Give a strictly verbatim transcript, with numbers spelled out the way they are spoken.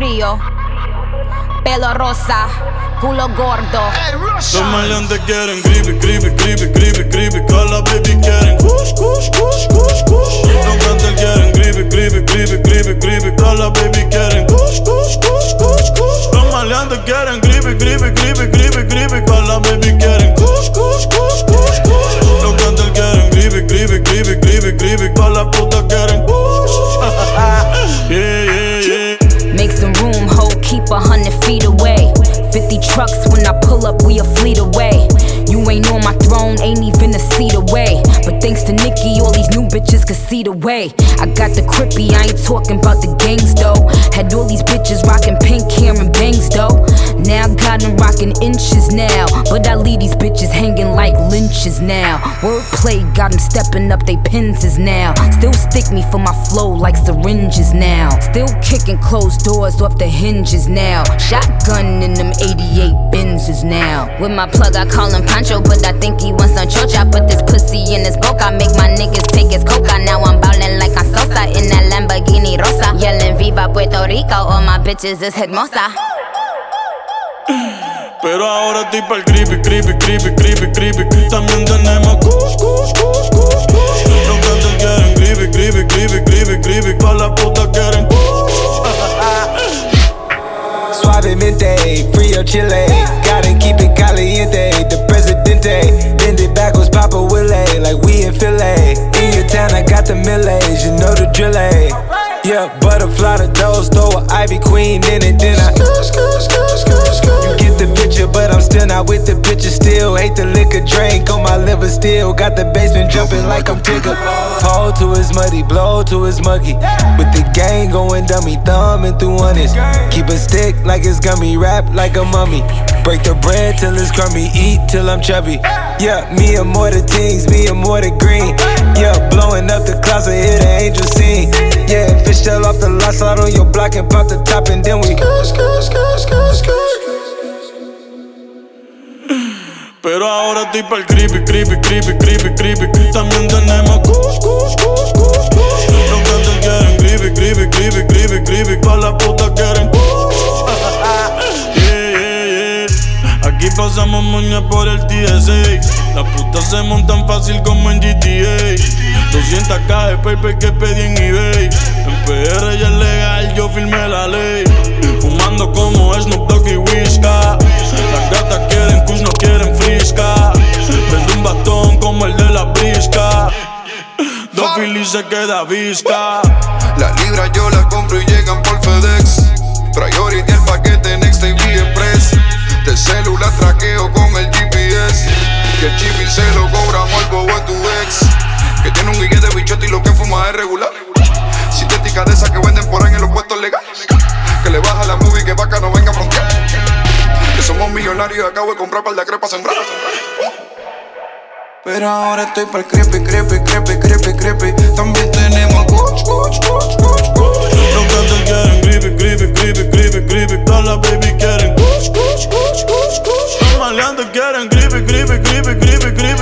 frío, pelo rosa, culo gordo. Los maleantes quieren creepy, creepy, creepy, creepy, creepy. Call la baby quieren kush, kush, kush, kush, kush. Los cantantes quieren creepy, creepy, creepy, creepy, creepy. Call la baby quieren kush, kush, kush, kush, kush. Los maleantes quieren creepy, creepy, creepy, creepy, creepy. Call la baby quieren kush, kush, kush, kush, kush. Los cantantes quieren creepy, creepy, creepy, creepy, creepy. Call la puta quieren kush. Yeah, yeah, yeah. Make some room, ho, keep a hundred feet away. Fifty trucks when I pull up, we a fleet away. You ain't on my throne, ain't even a seat away. But thanks to Nicki, all these new bitches could see the way. I got the crippy, I ain't talking about the gangs though. Had all these bitches rocking pink hair and bangs though. Now I got them rocking inches now. But I leave these bitches hanging like lynches now. Wordplay got them stepping up they penses now. Still stick me for my flow like syringes now. Still kicking closed doors off the hinges now. Shotgun in them eighty-eight Benzes now. With my plug I call him Pancho, but I think he wants some chocha. Put this pussy in his boca, make my niggas take his coca. Now I'm ballin' like I'm Sosa in that Lamborghini Rosa. Yelling Viva Puerto Rico, all my bitches is hermosa. Pero ahora estoy pa'l creepy, creepy, creepy, creepy, creepy. También tenemos kush, kush, kush, kush, kush. Los cantantes quieren creepy, creepy, creepy, creepy, creepy. Con la puta quieren kush. Suavemente, frío Chile. Gotta keep it caliente. The presidente. Bend it backwards, Papa Willie. Like we in Philly. In your town, I got the millage. You know the drill. Yeah, butterfly the doors. Throw an Ivy Queen in it. Then I You get the picture, but I'm still not with the picture. Still hate the liquor drink on my liver. Still got the basement jumping like I'm Tigger. Pole to his muddy, blow to his muggy. With the gang going dummy, thumbing through honest. Keep a stick like it's gummy, rap like a mummy. Break the bread till it's crummy, eat till I'm chubby. Yeah, me and more the teens, me and more the green. Yeah, blowing up the clouds, I hear the angel sing. Yeah, fish tail off the lot, slide on your block and pop the top and then we goose, goose, goose, goose, goose. Pero ahora estoy pa'l creepy, creepy, creepy, creepy, creepy. También tenemos kush, kush, kush, kush, kush. Los cantantes quieren creepy, creepy, creepy, creepy, creepy. Con la puta quieren kush. Yeah, yeah, yeah. Aquí pasamos moña por el T S A. Las putas se montan fácil como en G T A. doscientas K de paper que pedí en eBay. En P R ya es legal, yo firmé la ley. Fumando como Snoop Dogg y Whisca. Las gatas quieren kush, no quieren frisca. Prende un bastón como el de la brisca. Dos Phillies se queda visca. Las libras yo las compro y llegan por FedEx. Priority el paquete Next Day Express. Del celular traqueo con el G P S. Que el chip se lo cobramos al bobo a tu ex. Que tiene un guille de bichote y lo que fuma es regular. Sintética de esas que venden por ahí en los puestos legales. Que le baja la movie que vaca no venga a frontear. Que somos millonarios y acabo de comprar par de crepas sembrar. Pero ahora estoy pa'l creepy, creepy, creepy, creepy, creepy. También tenemos kush, kush, kush, kush, kush. Los cantantes quieren creepy, creepy, creepy, creepy, creepy. Todas las baby quieren kush, kush, kush, kush, kush. Los maleantes quieren creepy, creepy, creepy, creepy, creepy.